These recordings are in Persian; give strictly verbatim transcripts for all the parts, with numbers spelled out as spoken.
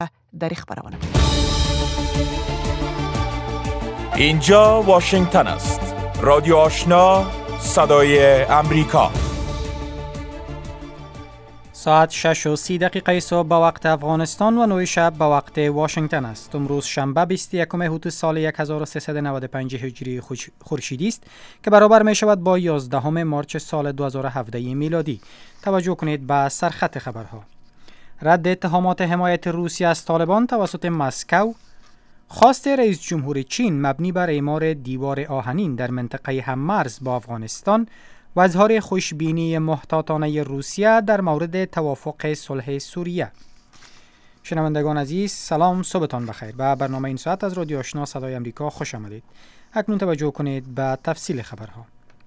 در خبرونه. اینجا واشنگتن است. رادیو آشنا، صدای امریکا. ساعت شش و سی دقیقه صبح به وقت افغانستان و نه شب به وقت واشنگتن است. امروز شنبه بیست و یکم اوت سال هزار و سیصد و نود و پنج هجری خورشیدی است که برابر می شود با یازدهم مارس سال دو هزار و هفده میلادی. توجه کنید به سرخط خبرها. رد اتهامات حمایت روسیه از طالبان توسط مسکو، خواست رئیس جمهور چین مبنی بر اعمار دیوار آهنین در منطقه هممرز با افغانستان و اظهار خوشبینی محتاطانه روسیه در مورد توافق صلح سوریه. شنوندگان عزیز، سلام، صبحتان بخیر. به برنامه این ساعت از رادیو آشنا صدای امریکا خوش آمدید. اکنون توجه کنید به تفصیل خبرها.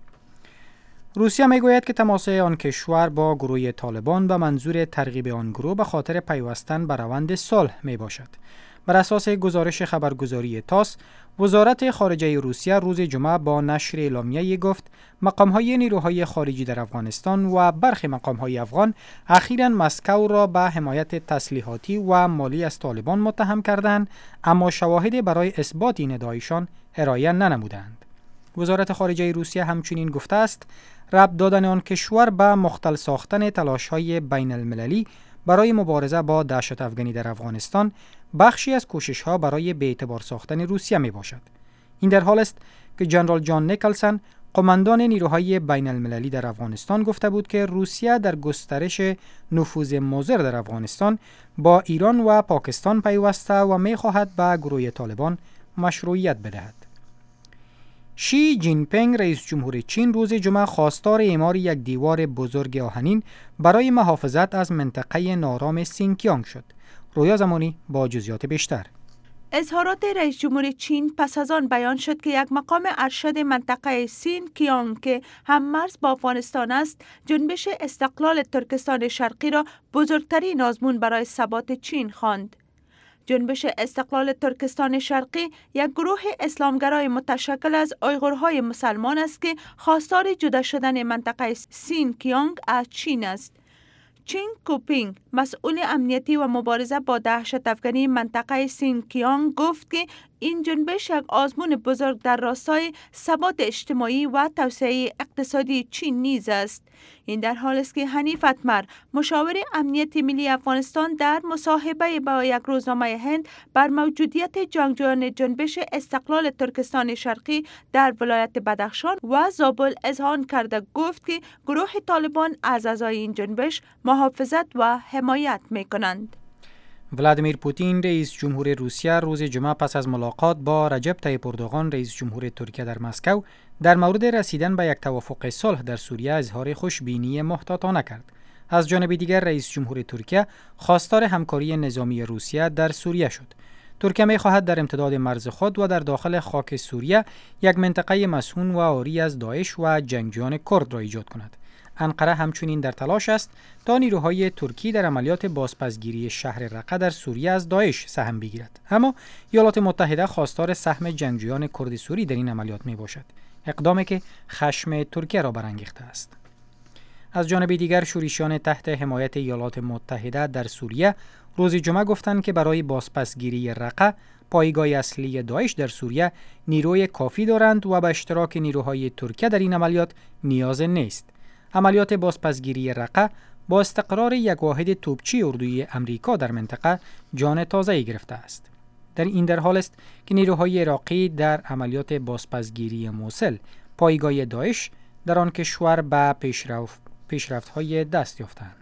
روسیه میگوید که تماس آن کشور با گروه طالبان به منظور ترغیب آن گروه به خاطر پیوستن به روند صلح می باشد. بر اساس گزارش خبرگزاری تاس، وزارت خارجه روسیه روز جمعه با نشر اعلامیه‌ای گفت مقام‌های نیروهای خارجی در افغانستان و برخی مقام‌های افغان اخیراً مسکو را به حمایت تسلیحاتی و مالی از طالبان متهم کردند، اما شواهدی برای اثبات این ادعایشان ارائه ننمودند. وزارت خارجه روسیه همچنین گفته است ربط دادن آن کشور به مختل ساختن تلاش‌های بین المللی برای مبارزه با دهشت افغانی در افغانستان بخشی از کوشش‌ها برای بی‌اعتبار ساختن روسیه می باشد. این در حال است که جنرال جان نیکلسن، قماندان نیروهای بین المللی در افغانستان، گفته بود که روسیه در گسترش نفوذ مضر در افغانستان با ایران و پاکستان پیوسته و می خواهد به گروه طالبان مشروعیت بدهد. شی جین پینگ، رئیس جمهور چین، روز جمعه خواستار اعمار یک دیوار بزرگ آهنین برای محافظت از منطقه نارام سینکیانگ شد. رویا زمانی با جزئیات بیشتر. اظهارات رئیس جمهور چین پس از آن بیان شد که یک مقام ارشد منطقه سینکیانگ که هممرز با افغانستان است، جنبش استقلال ترکستان شرقی را بزرگترین آزمون برای ثبات چین خواند. جنبش استقلال ترکستان شرقی یک گروه اسلامگرای متشکل از اویغورهای مسلمان است که خواستار جدا شدن منطقه سینکیانگ از چین است. چین کوپینگ، مسئول امنیتی و مبارزه با دهشت افغانی منطقه سینکیانگ، گفت که این جنبش یک آزمون بزرگ در راستای ثبات اجتماعی و توسعه اقتصادی چین نیز است. این در حال است که حنیف اتمر، مشاور امنیت ملی افغانستان، در مصاحبه با یک روزنامه هند بر موجودیت جنگجویان جنبش استقلال ترکستان شرقی در ولایت بدخشان و زابل اذعان کرده گفت که گروه طالبان از اعضای این جنبش محافظت و حمایت می کنند. ولادیمیر پوتین، رئیس جمهور روسیه، روز جمعه پس از ملاقات با رجب طیب اردوغان، رئیس جمهور ترکیه، در مسکو در مورد رسیدن به یک توافق صلح در سوریه اظهار خوشبینی محتاطانه کرد. از جانب دیگر رئیس جمهور ترکیه خواستار همکاری نظامی روسیه در سوریه شد. ترکیه می خواهد در امتداد مرز خود و در داخل خاک سوریه یک منطقه مسکون و عاری از داعش و جنگجویان کرد را ایجاد کند. انقره همچنین در تلاش است تا نیروهای ترکی در عملیات بازپسگیری شهر رقه در سوریه از داعش سهم بگیرد، اما ایالات متحده خواستار سهم جنگجویان کرد سوری در این عملیات می باشد، اقدامی که خشم ترکیه را برانگیخته است. از جانب دیگر شورشیان تحت حمایت ایالات متحده در سوریه روز جمعه گفتند که برای بازپسگیری رقه، پایگاه اصلی داعش در سوریه، نیروی کافی دارند و به اشتراک نیروهای ترکیه در این عملیات نیاز نیست. عملیات بازپسگیری رقه با استقرار یک واحد توپچی اردوی امریکا در منطقه جان تازه‌ای گرفته است. در این در حال است که نیروهای عراقی در عملیات بازپسگیری موصل، پایگاه داعش در آن کشور، به پیشرفت پیشرفت‌های دست یافتند.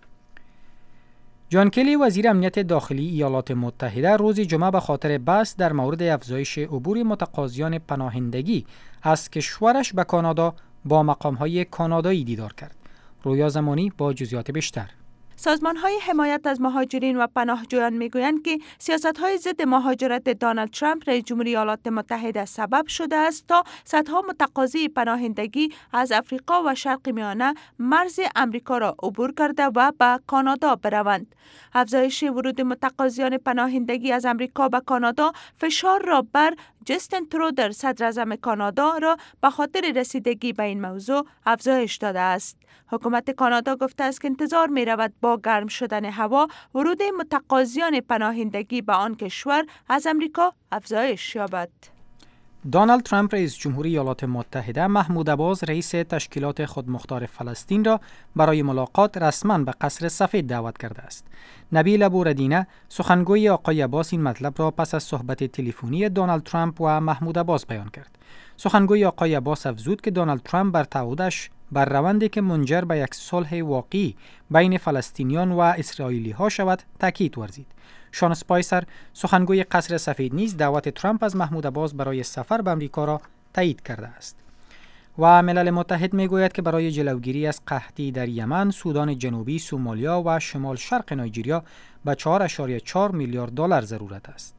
جان کلی، وزیر امنیت داخلی ایالات متحده، روز جمعه به خاطر بحث در مورد افزایش عبور متقاضیان پناهندگی از کشورش به کانادا با مقام‌های کانادایی دیدار کرد. رویا زمانی با جزئیات بیشتر. سازمان‌های حمایت از مهاجرین و پناهجویان می‌گویند که سیاست‌های ضد مهاجرت دونالد ترامپ، رئیس جمهوری ایالات متحده، سبب شده است تا صدها متقاضی پناهندگی از افریقا و شرق میانه مرز امریکا را عبور کرده و به کانادا بروند. افزایش ورود متقاضیان پناهندگی از امریکا به کانادا فشار را بر جستین ترودر صدر اعظم کانادا را به خاطر رسیدگی به این موضوع افزایش داده است. حکومت کانادا گفته است که انتظار می رود با گرم شدن هوا ورود متقاضیان پناهندگی به آن کشور از امریکا افزایش یابد. دونالد ترامپ رئیس جمهوری ایالات متحده محمود عباس رئیس تشکیلات خودمختار فلسطین را برای ملاقات رسما به قصر سفید دعوت کرده است. نبیل ابوردینه سخنگوی آقای عباس این مطلب را پس از صحبت تلفنی دونالد ترامپ و محمود عباس بیان کرد. سخنگوی آقای عباس افزود که دونالد ترامپ بر تعهدش بر روندی که منجر به یک صلح واقعی بین فلسطینیان و اسرائیلی ها شود تاکید ورزید. شان اسپایسر سخنگوی قصر سفید نیز دعوت ترامپ از محمود عباس برای سفر به امریکا را تایید کرده است. و ملل متحد میگوید که برای جلوگیری از قحطی در یمن، سودان جنوبی، سومالیا و شمال شرق نایجریا به چهار ممیز چهار میلیارد دلار ضرورت است.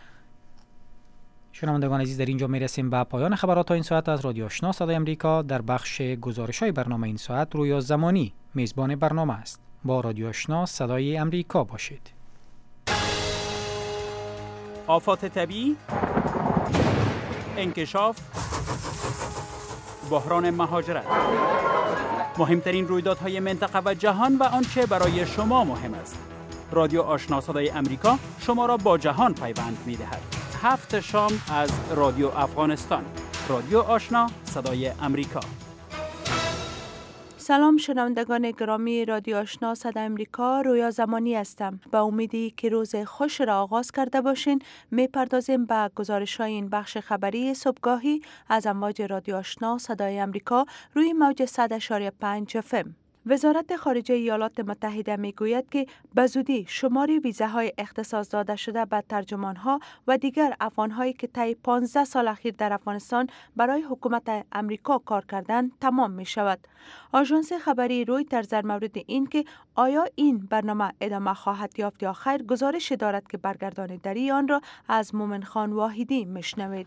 شنوندگان عزیز، در اینجا میرسیم به پایان خبرات این ساعت از رادیو آشنا صدای امریکا. در بخش گزارش‌های برنامه این ساعت رویا زمانی میزبان برنامه است. با رادیو آشنا صدای امریکا باشید. آفات طبیعی، انکشاف، بحران مهاجرت، مهمترین رویدادهای منطقه و جهان و آنچه برای شما مهم است. رادیو آشنا صدای امریکا شما را با جهان پیوند می‌دهد. هفت شام از رادیو افغانستان. رادیو آشنا صدای امریکا. سلام شنوندگان گرامی رادیو آشنا صدای امریکا، رویا زمانی هستم. با امیدی که روز خوش را آغاز کرده باشین، میپردازیم به گزارش‌های این بخش خبری صبحگاهی از امواج رادیو آشنا صدای امریکا روی موج صد و پنج اف ام. وزارت خارجه ایالات متحده میگوید که به زودی شماری ویزاهای اختصاص داده شده به ترجمانها و دیگر افغانهایی که طی پانزده سال اخیر در افغانستان برای حکومت امریکا کار کردند تمام می شود. آژانس خبری رویترز در مورد این که آیا این برنامه ادامه خواهد یافت یا خیر گزارش دارد که برگرداندگی آن را از مومن خان واحدی میشنوید.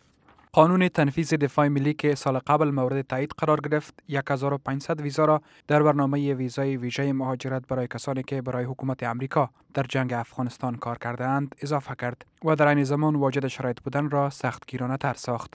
قانون تنفیذ دفاع ملی که سال قبل مورد تایید قرار گرفت، هزار و پانصد ویزا را در برنامه ویزای ویژه مهاجرت برای کسانی که برای حکومت امریکا در جنگ افغانستان کار کرده اند اضافه کرد و در این زمان واجد شرایط بودن را سختگیرانه تر ساخت.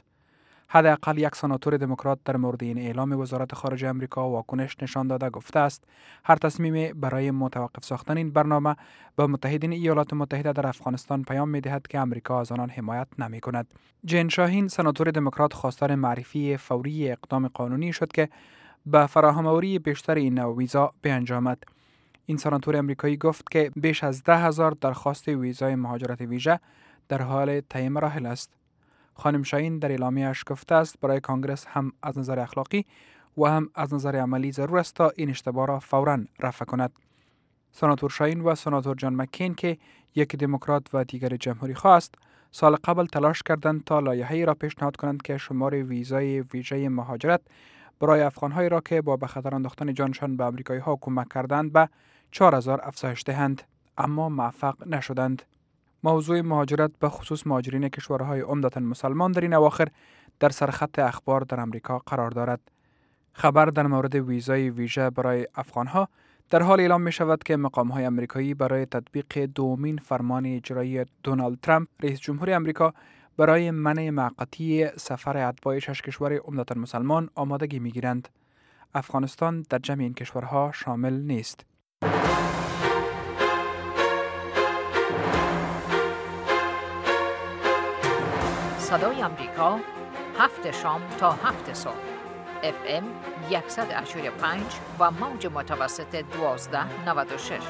حداقل یک سناتور دموکرات در مورد این اعلام وزارت خارجه امریکا واکنش نشان داده گفته است هر تصمیم برای متوقف ساختن این برنامه به متحدین ایالات متحده در افغانستان پیام می‌دهد که امریکا از آنان حمایت نمی‌کند. جین شاهین سناتور دموکرات خواستار معرفی فوری اقدام قانونی شد که به فراهم‌آوری بیشتر این نوع ویزا بیانجامد. این سناتور امریکایی گفت که بیش از ده هزار درخواست ویزای مهاجرت ویژه در حال طی مراحل است. خانم شاهین در اعلامیه‌اش گفته است برای کانگرس هم از نظر اخلاقی و هم از نظر عملی ضرور است تا این اشتباه را فوراً رفع کند. سناتور شاهین و سناتور جان مکین که یک دموکرات و دیگر جمهوری خواه است، سال قبل تلاش کردند تا لایحه‌ای را پیشنهاد کنند که شمار ویزای ویژه مهاجرت برای افغان‌هایی را که با به خطر انداختن جانشان به آمریکایی‌ها کمک کردند به چهار هزار افزایش دهند، اما موفق نشدند. موضوع مهاجرت به خصوص مهاجرین کشورهای عمدتاً مسلمان در این اواخر در سرخط اخبار در امریکا قرار دارد. خبر در مورد ویزای ویژه برای افغانها در حال اعلام می شود که مقام‌های امریکایی برای تطبیق دومین فرمان اجرایی دونالد ترامپ رئیس جمهور امریکا برای منع موقتی سفر اتباع شش کشور عمدتاً مسلمان آمادگی می گیرند. افغانستان در جمع این کشورها شامل نیست. صدای امریکا هفت شام تا هفت صبح اف ام صد و هشتاد و پنج و موج متوسط دوازده نود و شش.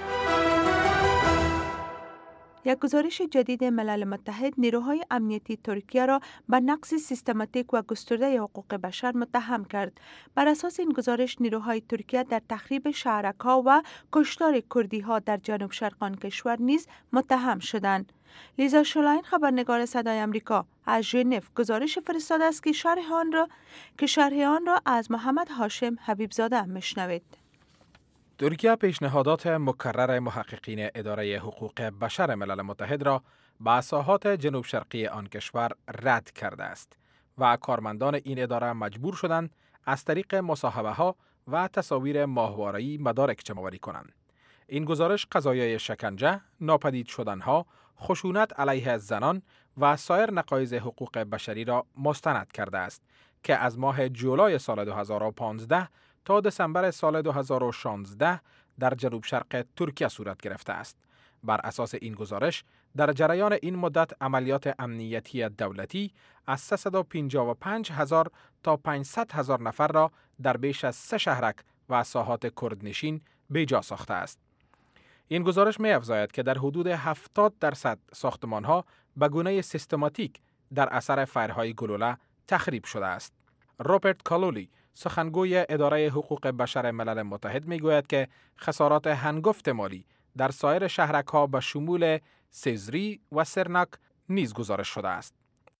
یک گزارش جدید ملل متحد نیروهای امنیتی ترکیه را به نقض سیستماتیک و گسترده حقوق بشر متهم کرد. بر اساس این گزارش نیروهای ترکیه در تخریب شهرک‌ها و کشتار کردی‌ها در جنوب شرق کشور نیز متهم شدند. لیزا شولاین خبرنگار صدای امریکا از ژنو گزارش فرستاده است که شرح آن را که شرح آن را از محمد هاشم حبیبزاده میشنوید. ترکیه پیشنهادات مکرر محققین اداره حقوق بشر ملل متحد را به ساحات جنوب شرقی آن کشور رد کرده است و کارمندان این اداره مجبور شدند از طریق مصاحبه ها و تصاویر ماهواره‌ای مدارک جمع‌آوری کنند. این گزارش قضایای شکنجه، ناپدید شدنها، خشونت علیه زنان و سایر نقایض حقوق بشری را مستند کرده است که از ماه جولای سال دو هزار و پانزده تا دسامبر سال دو هزار و شانزده در جنوب شرق ترکیه صورت گرفته است. بر اساس این گزارش، در جریان این مدت عملیات امنیتی دولتی از سیصد و پنجاه و پنج هزار تا پانصد هزار نفر را در بیش از سه شهرک و ساحات کردنشین بیجا ساخته است. این گزارش می افزاید که در حدود هفتاد درصد ساختمان‌ها به گونه سیستماتیک در اثر فایرهای گلوله تخریب شده است. روبرت کالولی، سخنگوی اداره حقوق بشر ملل متحد، می گوید که خسارات هنگفت مالی در سایر شهرک‌ها به شمول سیزری و سرناک نیز گزارش شده است.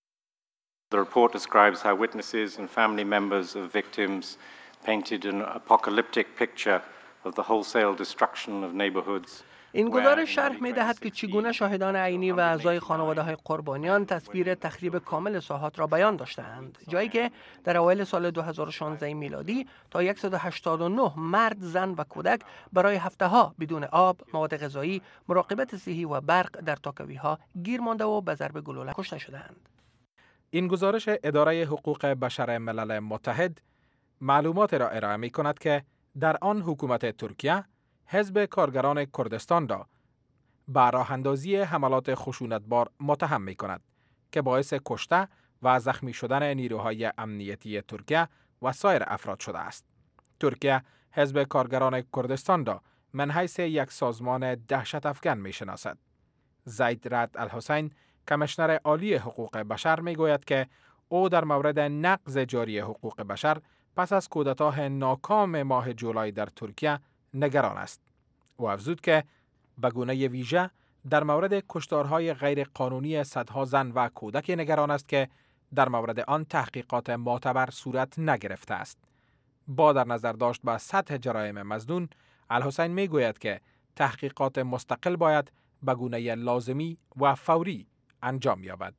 The report describes how witnesses and family members of victims painted an apocalyptic picture of the wholesale destruction of neighborhoods. این گزارش شرح می دهد که چگونه شاهدان عینی و اعضای خانواده‌های قربانیان تصویر تخریب کامل ساحات را بیان داشتند، جایی که در اوایل سال دو هزار و شانزده میلادی تا صد و هشتاد و نه مرد، زن و کودک برای هفته‌ها بدون آب، مواد غذایی، مراقبت صحی و برق در تاکاوی‌ها گیر مانده و به ضرب گلوله کشته شدند. این گزارش اداره حقوق بشر ملل متحد معلومات را ارائه می کند که در آن حکومت ترکیه حزب کارگران کردستان را به راه اندازی حملات خشونتبار متهم می کند که باعث کشته و زخمی شدن نیروهای امنیتی ترکیه و سایر افراد شده است. ترکیه حزب کارگران کردستان را من حیث یک سازمان دهشت افکن می شناسد. زید رعد الحسین، کمیشنر عالی حقوق بشر، می گوید که او در مورد نقض جاری حقوق بشر پس از کودتای ناکام ماه جولای در ترکیه نگران است. او افزود که به گونه ویژه در مورد کشتارهای غیر قانونی صدها زن و کودک نگران است که در مورد آن تحقیقات معتبر صورت نگرفته است. با در نظر داشت به سطح جرایم مظنون، الحسین می گوید که تحقیقات مستقل باید به گونه لازمی و فوری انجام یابد.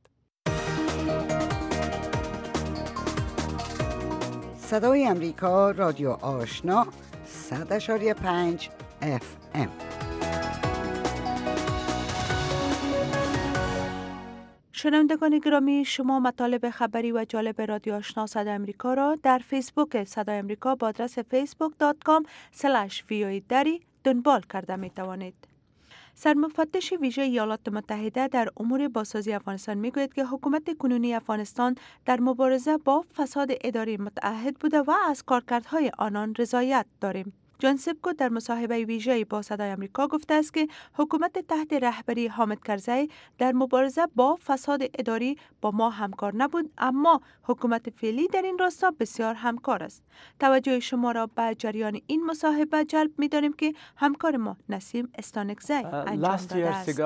صدای امریکا، رادیو آشنا، صد اشاری پنج اف ام. شنوندگان گرامی، شما مطالب خبری و جالب رادیو آشنا صدای امریکا را در فیسبوک صدای امریکا با آدرس فیسبوک دات کام اسلش وی او ای دری دنبال کرده می توانید. سرمفتش ویژه ایالات متحده در امور بازسازی افغانستان میگوید که حکومت کنونی افغانستان در مبارزه با فساد اداری متعهد بوده و از کارکردهای آنان رضایت داریم. جان سبکو در مصاحبه ویژه‌ای با صدای آمریکا گفته است که حکومت تحت رهبری حامد کرزی در مبارزه با فساد اداری با ما همکار نبود، اما حکومت فعلی در این راستا بسیار همکار است. توجه شما را به جریان این مصاحبه جلب می‌داریم که همکار ما نسیم استانکزی انجام داده است.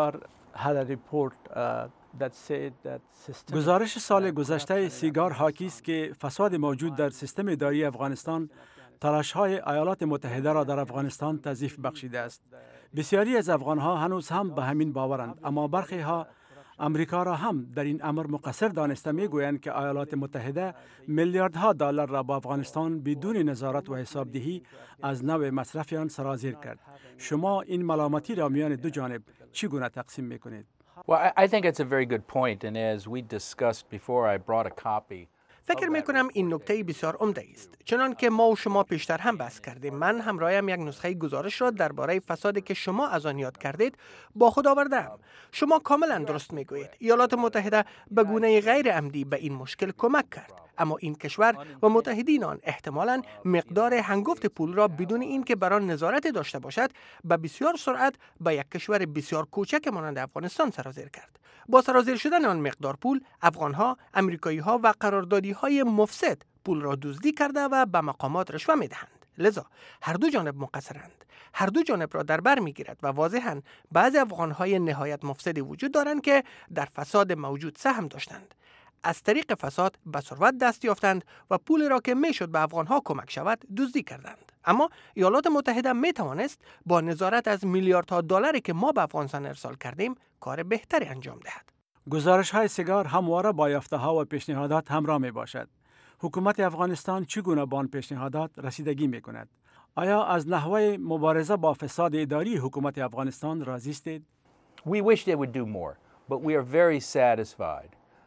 گزارش سال گذشته سیگار حاکی است که فساد موجود در سیستم اداری افغانستان تلاش‌های ایالات متحده را در افغانستان تضعیف بخشیده است. بسیاری از افغان‌ها هنوز هم به همین باورند، اما برخی ها امریکا را هم در این امر مقصر دانسته می‌گویند که ایالات متحده میلیاردها دلار را با افغانستان بدون نظارت و حسابدهی از نوع مصرف آن سرازیر کرد. شما این ملامتی را میان دو جانب چگونه تقسیم می‌کنید؟ Well, I think it's a very good point, and as we discussed before, I brought a copy. فکر می کنم این نکته بسیار عمده است. چنان که ما و شما پیشتر هم بحث کردیم، من همراهم یک نسخه گزارش را درباره فسادی که شما از آن یاد کردید با خود آوردم. شما کاملا درست می گویید. ایالات متحده به گونه غیر عمدی به این مشکل کمک کرد، اما این کشور و متحدین آن احتمالاً مقدار هنگفت پول را بدون اینکه بر آن نظارت داشته باشد به بسیار سرعت به یک کشور بسیار کوچک مانند افغانستان سرازیر کرد. با سرازیر شدن آن مقدار پول، افغان‌ها، امریکایی‌ها و قراردادی‌های مفسد پول را دزدی کرده و به مقامات رشوه می‌دهند. لذا هر دو جانب مقصرند. هر دو جانب را در بر می‌گیرد و واضحاً بعضی افغان‌های نهایت مفسدی وجود دارند که در فساد موجود سهم داشتند. از طریق فساد به ثروت دست یافتند و پول را که میشد به افغان‌ها کمک شود دزدی کردند. اما ایالات متحده می توانست با نظارت از میلیاردها دلاری که ما به افغانستان ارسال کردیم کار بهتری انجام دهد. گزارش های سیگار همواره با یافته ها و پیشنهادات همراه می باشد. حکومت افغانستان چگونه با آن پیشنهادات رسیدگی می کند؟ آیا از نحوه مبارزه با فساد اداری حکومت افغانستان راضی هستید؟ We wish they would do more, but we are very satisfied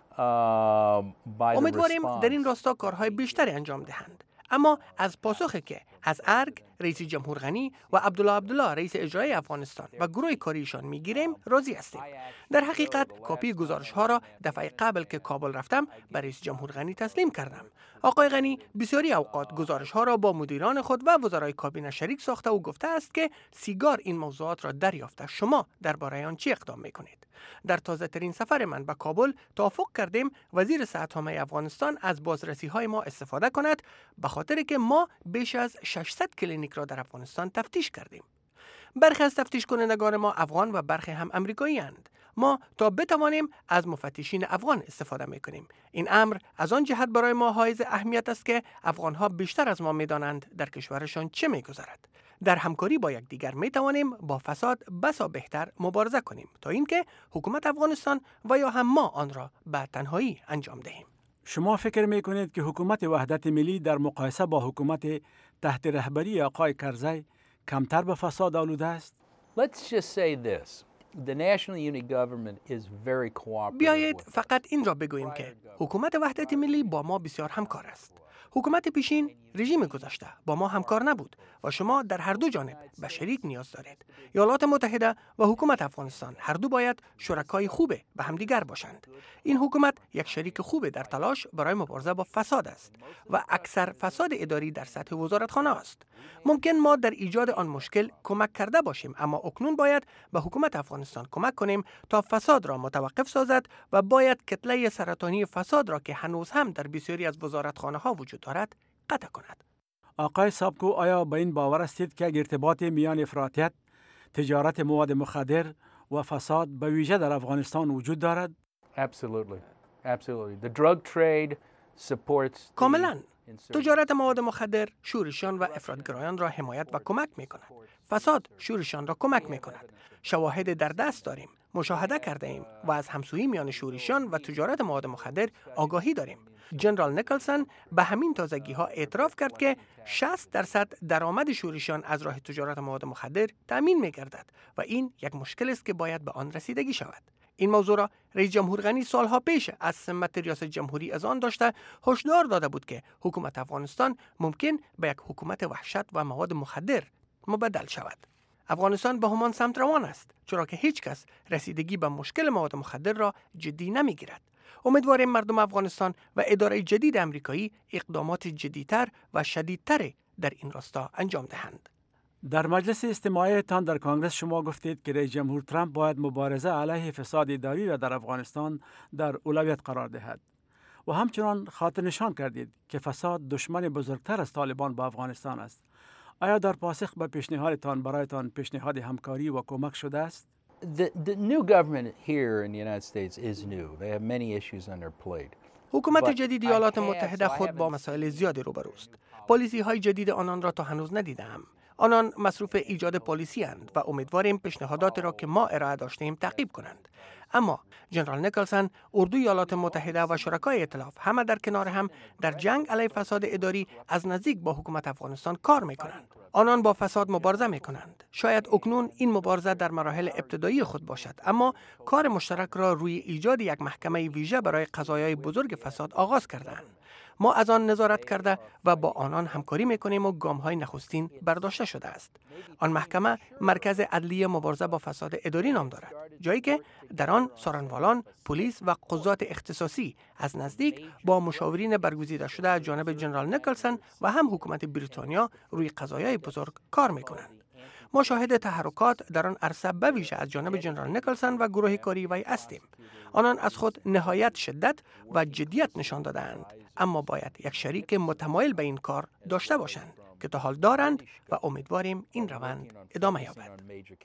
uh, by the امیدواریم در این response. راستا کارهای بیشتری انجام دهند. اما از پاسخی که از ارگ رئیس جمهور غنی و عبدالله عبدالله رئیس اجرایی افغانستان و گروه کاریشان میگیریم راضی هستیم. در حقیقت کاپی گزارش ها را دفعه قبل که کابل رفتم به رئیس جمهور غنی تسلیم کردم. آقای غنی بسیاری اوقات گزارش ها را با مدیران خود و وزرای کابینه شریک ساخته و گفته است که سیگار این موضوعات را دریافته. شما درباره آن چی اقدام میکنید؟ در تازه ترین سفر من به کابل توافق کردیم وزیر صحت عامه افغانستان از بازرسی های ما استفاده کند، به خاطر که ما بیش از ششصد کلینیک را در افغانستان تفتیش کردیم. برخی از تفتیش کنندگان ما افغان و برخی هم امریکایی اند. ما تا بتوانیم از مفتشین افغان استفاده میکنیم. این امر از آن جهت برای ما حائز اهمیت است که افغان ها بیشتر از ما میدانند در کشورشان چه میگذرد. در همکاری با یکدیگر می توانیم با فساد بسا بهتر مبارزه کنیم تا اینکه حکومت افغانستان و یا هم ما آن را به تنهایی انجام دهیم. شما فکر می کنید که حکومت وحدت ملی در مقایسه با حکومت تحت رهبری آقای کرزی کمتر به فساد آلوده است؟ Let's just say this. The national unity government is very cooperative. بیایید with فقط این را بگوییم که حکومت وحدت ملی با ما بسیار همکار است. حکومت پیشین رژیم گذشته با ما همکار نبود و شما در هر دو جانب به شریک نیاز دارید. ایالات متحده و حکومت افغانستان هر دو باید شرکای خوبه به همدیگر باشند. این حکومت یک شریک خوبه در تلاش برای مبارزه با فساد است و اکثر فساد اداری در سطح وزارتخانه است. ممکن ما در ایجاد آن مشکل کمک کرده باشیم، اما اکنون باید به حکومت افغانستان کمک کنیم تا فساد را متوقف سازد و باید کتله سرطانی فساد را که هنوز هم در بسیاری از وزارتخانه ها وجود دارد قطع کند. آقای سابکو، آیا به این باور هستید که ارتباط میان افراطیت، تجارت مواد مخدر و فساد به ویژه در افغانستان وجود دارد؟ Absolutely. Absolutely. The drug trade supports the کاملا. insurgency. تجارت مواد مخدر شورشان و افراطگرایان را حمایت و کمک می کند. فساد شورشان را کمک می کند. شواهد در دست داریم، مشاهده کرده ایم و از همسویی میان شورشان و تجارت مواد مخدر آگاهی داریم. جنرال نیکلسن به همین تازگی ها اعتراف کرد که شصت درصد درآمد شورشان از راه تجارت مواد مخدر تأمین می گردد و این یک مشکل است که باید به آن رسیدگی شود. این موضوع را رئیس جمهور غنی سالها پیش از سمت ریاست جمهوری از آن داشته هشدار داده بود که حکومت افغانستان ممکن به یک حکومت وحشت و مواد مخدر مبدل شود. افغانستان به همان سمت روان است، چرا که هیچ کس رسیدگی به مشکل مواد مخدر را جدی نمیگیرد. امیدواریم مردم افغانستان و اداره جدید امریکایی اقدامات جدیتر و شدیدتر در این راستا انجام دهند. در مجلس استماعی تان در کنگره شما گفتید که رئیس جمهور ترامپ باید مبارزه علیه فساد اداری را در افغانستان در اولویت قرار دهد و همچنان خاطر نشان کردید که فساد دشمن بزرگتر از طالبان با افغانستان است. آیا در پاسخ به پیشنهادتان برایتان پیشنهاد همکاری و کمک شده است؟ The, the new government here in the United States is new. They have many issues on their plate. حکومت But جدید I ایالات have, متحده so I خود با haven't- مسائل زیادی روبروست. پالیسی های جدید آنان را تا هنوز ندیدم. آنان مصروف ایجاد پالیسی اند و امیدواریم پیشنهادات را که ما ارائه داشتیم تعقیب کنند. اما جنرال نیکلسن، اردوی ایالات متحده و شرکای ائتلاف همه در کنار هم در جنگ علیه فساد اداری از نزدیک با حکومت افغانستان کار میکنند. آنان با فساد مبارزه میکنند. شاید اکنون این مبارزه در مراحل ابتدایی خود باشد، اما کار مشترک را روی ایجاد یک محکمه ویژه برای قضایای بزرگ فساد آغاز کردند. ما از آن نظارت کرده و با آنان همکاری میکنیم و گام‌های نخستین برداشته شده است. آن محکمه مرکز عدلی مبارزه با فساد اداری نام دارد، جایی که در آن سارنوالان، پلیس و قضات اختصاصی از نزدیک با مشاورین برگزیده شده از جانب جنرال نیکلسن و هم حکومت بریتانیا روی قضایای بزرگ کار میکنند. ما شاهد تحرکات در آن عرصه به ویژه از جانب جنرال نیکلسن و گروه کاری وی هستیم. آنان از خود نهایت شدت و جدیت نشان دادند، اما باید یک شریک متمایل به این کار داشته باشند که تا حال دارند و امیدواریم این روند ادامه یابد.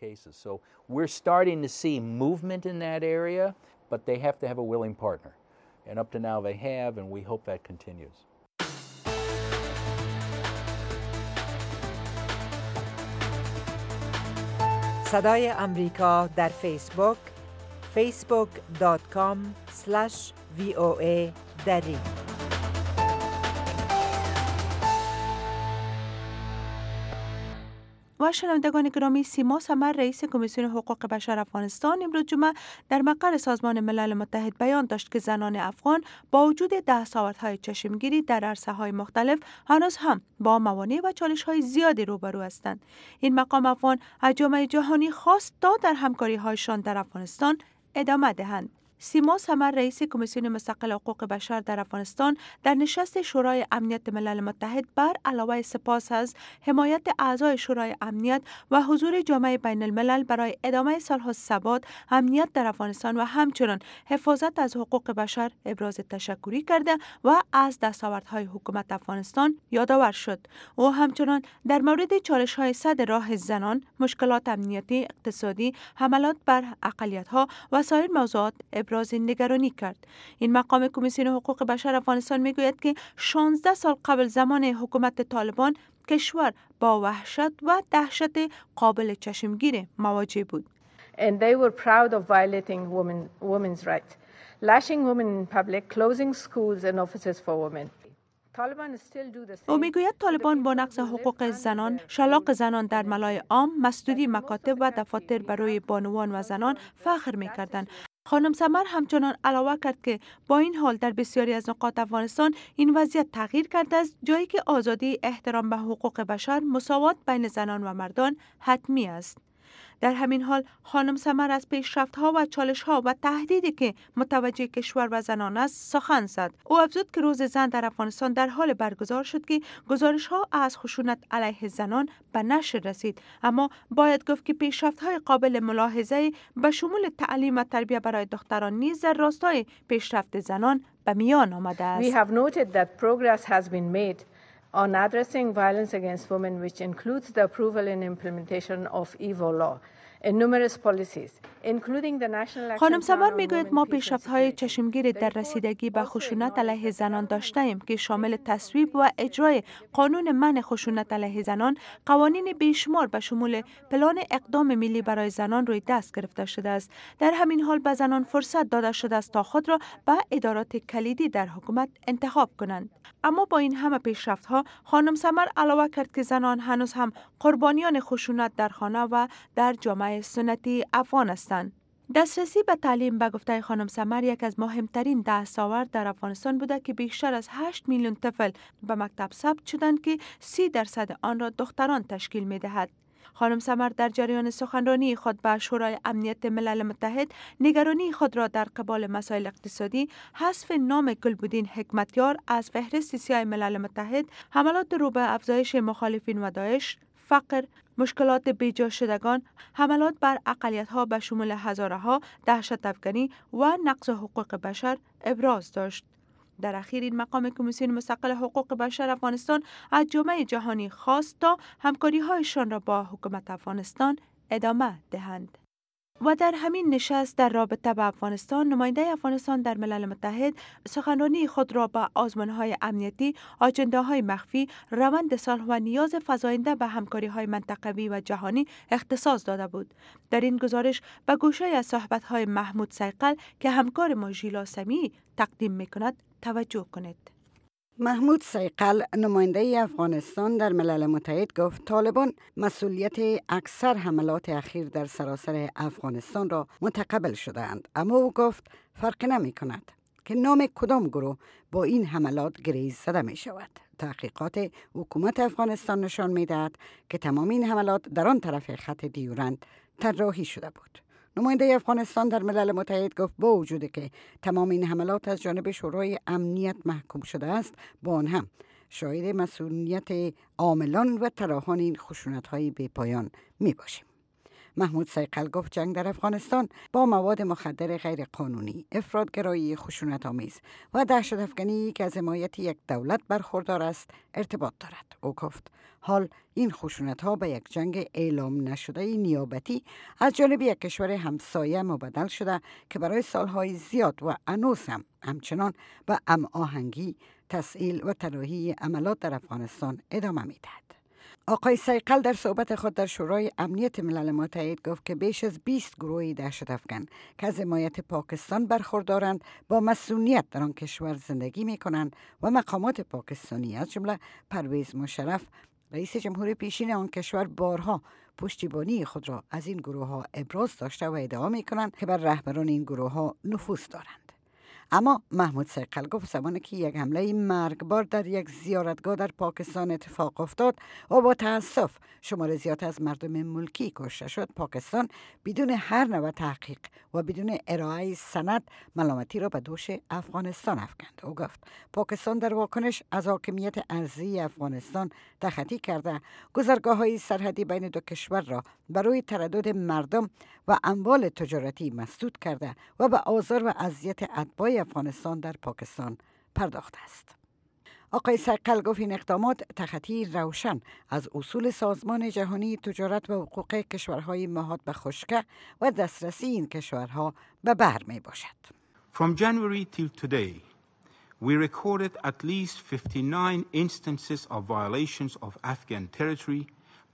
So we're starting to see movement in that area, but they have to have a willing partner. And up to now they have, and we hope that continues. صدای امریکا در فیسبوک فیسبوک دات کام اسلش وی او ای دری و شنوندگان گرامی، سیما ثمر رئیس کمیسیون حقوق بشر افغانستان امروز جمعه در مقر سازمان ملل متحد بیان داشت که زنان افغان با وجود دستاوردهای چشمگیری در عرصه‌های مختلف هنوز هم با موانع و چالش‌های زیادی روبرو هستند. این مقام افغان از جامعه جهانی خواست تا در همکاری‌هایشان در افغانستان ادامه دهند. سیما ثمر رئیس کمیسیون مستقل حقوق بشر در افغانستان در نشست شورای امنیت ملل متحد بر علاوه سپاس از حمایت اعضای شورای امنیت و حضور جامعه بین الملل برای ادامه صلح و ثبات، امنیت در افغانستان و همچنین حفاظت از حقوق بشر ابراز تشکری کرده و از دستاوردهای حکومت افغانستان یادآور شد. او همچنین در مورد چالش‌های صد راه زنان، مشکلات امنیتی، اقتصادی، حملات بر اقلیت‌ها و سایر موضوعات ابراز نگرانی کرد. این مقام کمیسیون حقوق بشر افغانستان میگوید که شانزده سال قبل زمان حکومت طالبان کشور با وحشت و دهشت قابل چشمگیر مواجه بود. And they were proud of violating women, women's rights, lashing women in public, closing schools and offices for women. او میگوید طالبان با نقض حقوق زنان، شلاق زنان در ملای عام، مسدودی مکاتب و دفاتر برای بانوان و زنان فخر میکردند. خانم ثمر همچنان علاوه کرد که با این حال در بسیاری از نقاط افغانستان این وضعیت تغییر کرده است، جایی که آزادی، احترام به حقوق بشر، مساوات بین زنان و مردان حتمی است. در همین حال خانم ثمر از پیشرفت‌ها و چالش‌ها و تهدیدی که متوجه کشور و زنان است سخن زد. او افزود که روز زن در افغانستان در حال برگزار شد که گزارش‌ها از خشونت علیه زنان به نشر رسید، اما باید گفت که پیشرفت‌های قابل ملاحظه به شمول تعلیم و تربیت برای دختران نیز در راستای پیشرفت زنان به میان آمده است. We have noted that progress has been made on addressing violence against women, which includes the approval and implementation of E V O law and numerous policies, including the national. خانم ثمر میگوید ما پیشرفت‌های چشمگیر در رسیدگی به خشونت علیه زنان داشتیم که شامل تصویب و اجرای قانون منع خشونت علیه زنان، قوانین بیشمار به شمول پلان اقدام ملی برای زنان روی دست گرفته شده است. در همین حال به زنان فرصت داده شده است تا خود را به ادارات کلیدی در حکومت انتخاب کنند. اما با این همه پیشرفت‌ها خانم ثمر علاوه کرد که زنان هنوز هم قربانیان خشونت در خانه و در جامعه سنتی افغان هستند. دسترسی به تعلیم به گفته خانم ثمر یک از مهمترین دستاورد در افغانستان بوده که بیشتر از هشت میلیون طفل به مکتب ثبت شدند که سی درصد آن را دختران تشکیل می دهد. خانم ثمر در جریان سخنرانی خود به شورای امنیت ملل متحد نگرانی خود را در قبال مسائل اقتصادی، حذف نام گلبدین حکمتیار از فهرست سیاه ملل متحد، حملات رو به افزایش مخالفین و داعش، فقر، مشکلات بیجا شدگان، حملات بر اقلیت‌ها به شمول هزاره‌ها، دهشت افکنی و نقض حقوق بشر ابراز داشت. در اخیر این مقام کمیسیون مستقل حقوق بشر افغانستان از جامعه جهانی خواست تا همکاری‌هایشان را با حکومت افغانستان ادامه دهند. و در همین نشست در رابطه با افغانستان، نماینده افغانستان در ملل متحد سخنرانی خود را به آزمون‌های امنیتی، آجنده‌های مخفی، روند صلح و نیاز فزاینده به همکاری‌های منطقوی و جهانی اختصاص داده بود. در این گزارش به گوشه از صحبت‌های محمود سیقل که همکار ما ژیلا سمیعی تقدیم می‌کند توجه کنید. محمود سیقل، نماینده افغانستان در ملل متحد، گفت طالبان مسئولیت اکثر حملات اخیر در سراسر افغانستان را متقبل شده‌اند، اما او گفت فرق نمی کند که نام کدام گروه با این حملات گریز زده می شود. تحقیقات حکومت افغانستان نشان می دهد که تمام این حملات در آن طرف خط دیورند طراحی شده بود. نماینده افغانستان در ملل متحد گفت با وجودی که تمام این حملات از جانب شورای امنیت محکوم شده است، با آن هم شاهد مسئولیت عاملان و طراحان این خشونت‌های بی‌پایان می‌باشیم. محمود سیقل گفت جنگ در افغانستان با مواد مخدر غیر قانونی، افراطگرایی خشونت‌آمیز و دهشت افکنی که از حمایت یک دولت برخوردار است ارتباط دارد. او گفت حال این خشونت‌ها به یک جنگ اعلام نشده نیابتی از جانب یک کشور همسایه مبدل شده که برای سالهای زیاد و هنوز هم همچنان به هماهنگی، تسهیل و طراحی عملات در افغانستان ادامه می‌دهد. آقای سیقل در صحبت خود در شورای امنیت ملل متحد گفت که بیش از بیست گروه دهشت افکن که از حمایت پاکستان برخوردارند با مسئولیت در آن کشور زندگی می کنند و مقامات پاکستانی از جمله پرویز مشرف رئیس جمهور پیشین آن کشور بارها پشتیبانی خود را از این گروه ها ابراز داشته و ادعا می کنند که بر رهبران این گروه ها نفوذ دارند. اما محمود صیقل گفت زمانی که یک حمله مرگبار در یک زیارتگاه در پاکستان اتفاق افتاد و با تأسف شمار زیاد از مردم ملکی کشته شد، پاکستان بدون هر نوع تحقیق و بدون ارائه سند ملامتی را به دوش افغانستان افکند. او گفت پاکستان در واکنش از حاکمیت ارضی افغانستان تخطی کرده گذرگاه‌های سرحدی بین دو کشور را برای تردد مردم و اموال تجارتی مسدود کرده و به آزار و اذیت اتباع افغانستان در پاکستان پرداخته است. آقای صیقل گفت این اقدامات تخطی روشن از اصول سازمان جهانی تجارت و حقوق کشورهای محاط به خشکه و دسترسی این کشورها به بحر می باشد. From January till today, we recorded at least fifty-nine instances of violations of Afghan territory.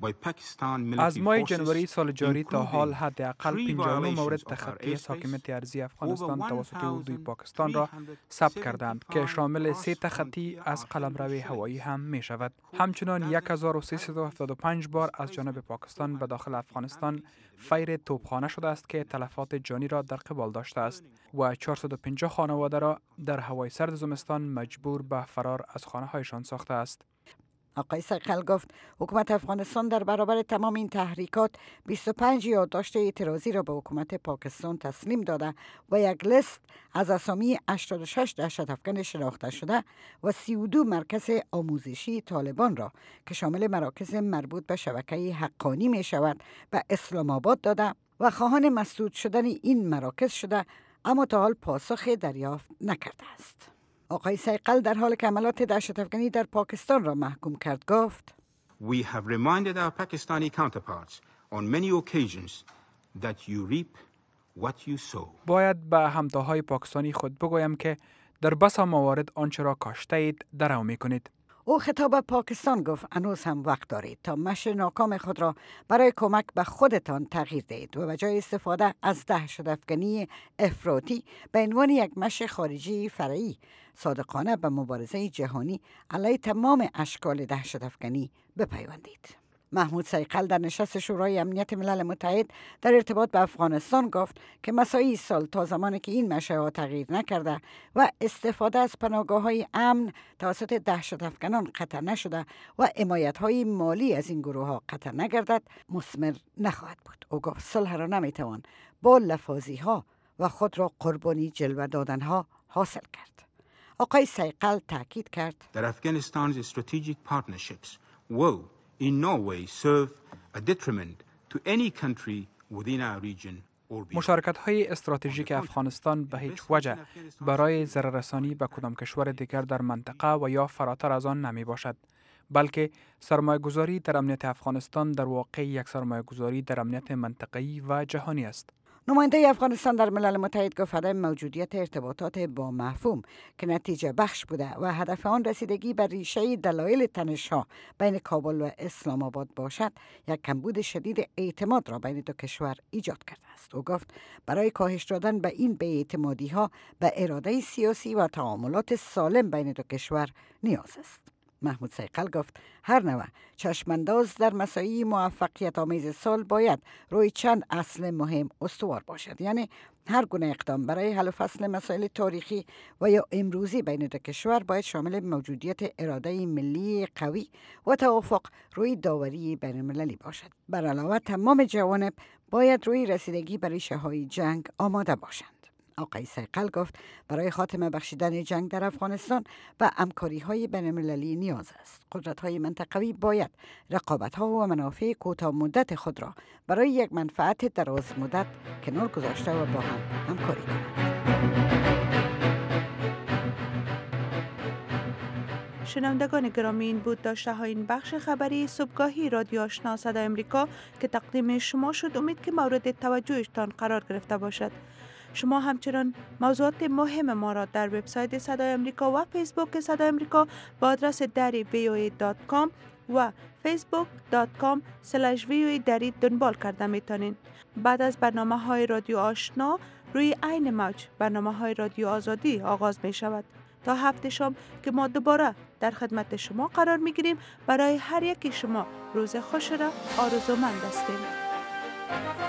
از ماه جنوری سال جاری تا حال حداقل پنجاه و نه مورد تخطی از حاکمیت ارضی افغانستان توسط اردوی پاکستان را ثبت کردند که شامل سه تخطی از قلمرو هوایی هم می شود. همچنان هزار و سیصد و هفتاد و پنج بار از جانب پاکستان به داخل افغانستان فیر توپخانه شده است که تلفات جانی را در قبال داشته است و چهارصد و پنجاه خانواده را در هوای سرد زمستان مجبور به فرار از خانه هایشان ساخته است. آقای صیقل گفت حکومت افغانستان در برابر تمام این تحریکات بیست و پنج یادداشت اعتراضی را به حکومت پاکستان تسلیم داده و یک لیست از اسامی هشتاد و شش دهشت افکن شناخته شده و سی و دو مرکز آموزشی طالبان را که شامل مراکز مربوط به شبکه حقانی می شود به اسلام آباد داده و خواهان مسدود شدن این مراکز شده، اما تا حال پاسخ دریافت نکرده است. آقای صیقل در حال که عملات دهشت افکنی در پاکستان را محکوم کرد گفت We have reminded our Pakistani counterparts on many occasions that you reap what you sow. باید به همتاهای پاکستانی خود بگویم که در بسا موارد آنچه را کاشته اید درو می کنید. او خطاب به پاکستان گفت هنوز هم وقت دارید تا مشر ناکام خود را برای کمک به خودتان تغییر دهید و به جای استفاده از دهشت افکنی افراطی به عنوان یک مشر خارجی فرعی صادقانه به مبارزه جهانی علیه تمام اشکال دهشت افکنی بپیوندید. محمود صیقل در نشست شورای امنیت ملل متحد در ارتباط به افغانستان گفت که مساعی سال تا زمانی که این مشرها تغییر نکرده و استفاده از پناهگاه‌های امن توسط دهشت افکنان قطع نشده و حمایت‌های مالی از این گروه‌ها قطع نگردد مثمر نخواهد بود. او گفت صلح را نمیتوان با لفاظی‌ها و خود را قربانی جلوه دادن‌ها حاصل کرد. آقای صیقل تاکید کرد در افغانستان's strategic partnerships will in no way serve a detriment to any country within our region or beyond. مشارکت‌های استراتژیک افغانستان به هیچ وجه برای ضرررسانی به کدام کشور دیگر در منطقه و یا فراتر از آن نمی باشد، بلکه سرمایه‌گذاری در امنیت افغانستان در واقع یک سرمایه‌گذاری در امنیت منطقه‌ای و جهانی است. نماینده افغانستان در ملل متحد گفت عدم موجودیت ارتباطات با مفهوم که نتیجه بخش بوده و هدف آن رسیدگی به ریشه دلایل تنش‌ها بین کابل و اسلام آباد باشد، یک کمبود شدید اعتماد را بین دو کشور ایجاد کرده است. او گفت برای کاهش دادن به این بی‌اعتمادی‌ها به اراده سیاسی و تعاملات سالم بین دو کشور نیاز است. محمود صیقل گفت هر نوع چشمانداز در مسائل موفقیت آمیز سال باید روی چند اصل مهم استوار باشد، یعنی هر گونه اقدام برای حل و فصل مسائل تاریخی و یا امروزی بین دو کشور باید شامل موجودیت اراده ملی قوی و توافق روی داوری بین المللی باشد. بر علاوه تمام جوانب باید روی رسیدگی به ریشه های جنگ آماده باشند. آقای صیقل گفت برای خاتمه بخشیدن جنگ در افغانستان و همکاری‌های بین‌المللی نیاز است. قدرت‌های منطقوی باید رقابت‌ها و منافع کوتاه مدت خود را برای یک منفعت دراز مدت کنار گذاشته و با هم همکاری کنند. شنوندگان گرامی، این بود داشته های این بخش خبری صبحگاهی رادیو آشنا صدای امریکا که تقدیم شما شد. امید که مورد توجهتان قرار گرفته باشد. شما همچنان موضوعات مهم ما را در وبسایت صدای امریکا و فیسبوک صدای امریکا با آدرس دری وی او ای دات کام و فیسبوک دات کام اسلش وی او ای دری دنبال کرده میتونین. بعد از برنامه های رادیو آشنا روی عین موج برنامه های رادیو آزادی آغاز می شود. تا هفته شام که ما دوباره در خدمت شما قرار می گیریم. برای هر یکی شما روز خوش را آرزومند هستیم.